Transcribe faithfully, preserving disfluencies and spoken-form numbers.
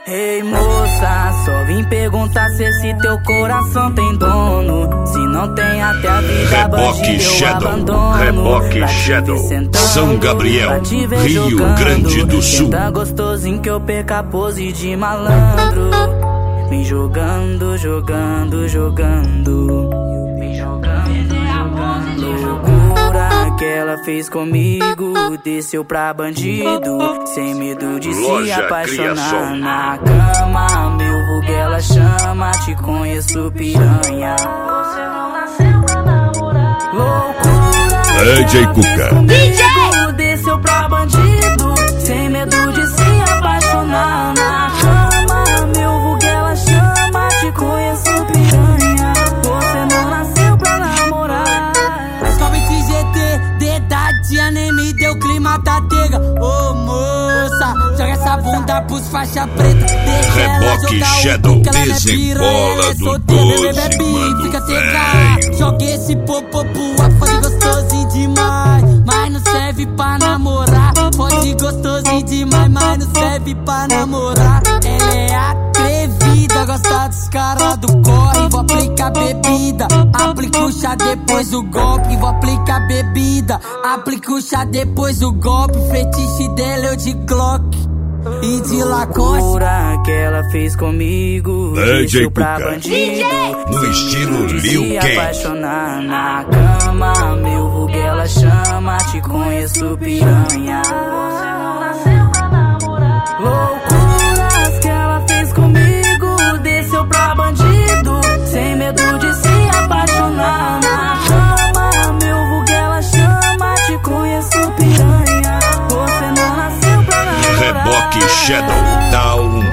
Ei moça, só vim perguntar se esse teu coração tem dono. Se não tem, até a vida bandida eu abandono. Reboque Shadow, São Gabriel, Rio jogando. Grande do Sul. Tá gostosinho que eu perca a pose de malandro. Vem jogando, jogando, jogando. Vem jogando, jogando. Loucura que ela fez comigo, desceu pra bandido, sem medo de Loja se apaixonar. Criação. Na cama, meu vulgo ela chama, te conheço piranha. Você não nasceu pra namorar. Loucura D J Cuca. D J desceu pra bandido, sem medo de se apaixonar. Na cama, meu vulgo ela chama, te conheço piranha. Você não nasceu pra namorar. Sobe esse G T, dedadinha nem me deu clima da tega. Ô moça, joga essa bunda pros faixa preta. Deixa ela Reboque jogar Shadow, o cu, que ela não é piranha, desembola ela é do solteira, doze, bebê bi, mano, fica velho. cega. Joga esse popô pro ar, pode gostosinho demais, mas não serve pra namorar. Pode gostosinho demais, mas não serve pra namorar. Ela é atrevida, gosta dos caras do corre. Vou aplicar bebida, aplica o chá depois o golpe. Vou aplicar bebida, aplica o chá depois o golpe. Fetiche dela eu de Glock e de Lacoste. Loucura que ela fez comigo, D J desceu pra Cuca. bandido, No estilo de Liu se Kang. apaixonar. Na cama, meu vulgo ela chama, te conheço piranha. Você não nasceu pra namorar. Loucuras que ela fez comigo, desceu pra bandido, sem medo de se apaixonar. Na cama, meu vulgo ela chama, te conheço piranha. Você não nasceu pra namorar. Reboque Shadow, dá um